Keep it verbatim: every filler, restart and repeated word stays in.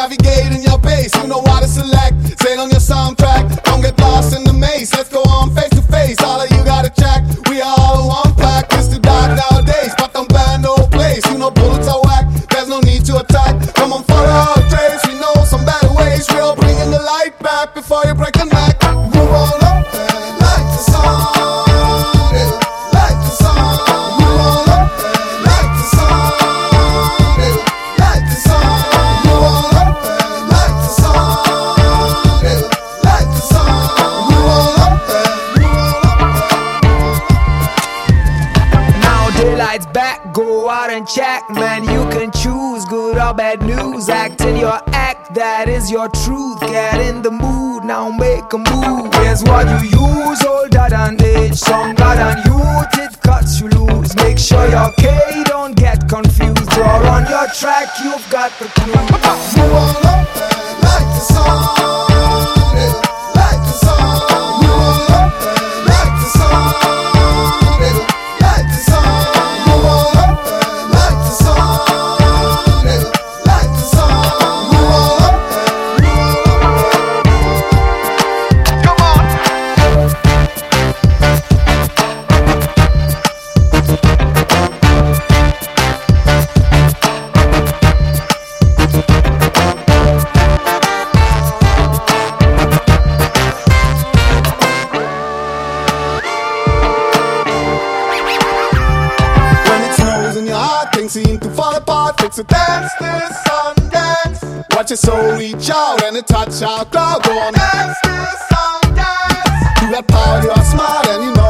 navigate in your pace. You know what to select, say it on your soundtrack. Don't get lost in the maze, let's go on face to face. All of you gotta check, we are all one pack. It's too dark nowadays, but don't burn no place. You know bullets are whack, there's no need to attack. Come on, follow our trace, we know some better ways. We'll bring in the light back before you break a neck. Move on up and light the song. Lights back, go out and check, man. You can choose good or bad news. Act in your act, that is your truth. Get in the mood, now make a move. Here's what you use, older than age, stronger than youth. It cuts you loose. Make sure your K don't get confused. You're on your track, you've got the clue. Move on up and light the song. Light the song. Move on up and light the song. Things seem to fall apart, fix a dance, this song, dance. Watch your soul reach out and it touch our crowd. Go on, dance, this song, dance. You got power, you are smart and you know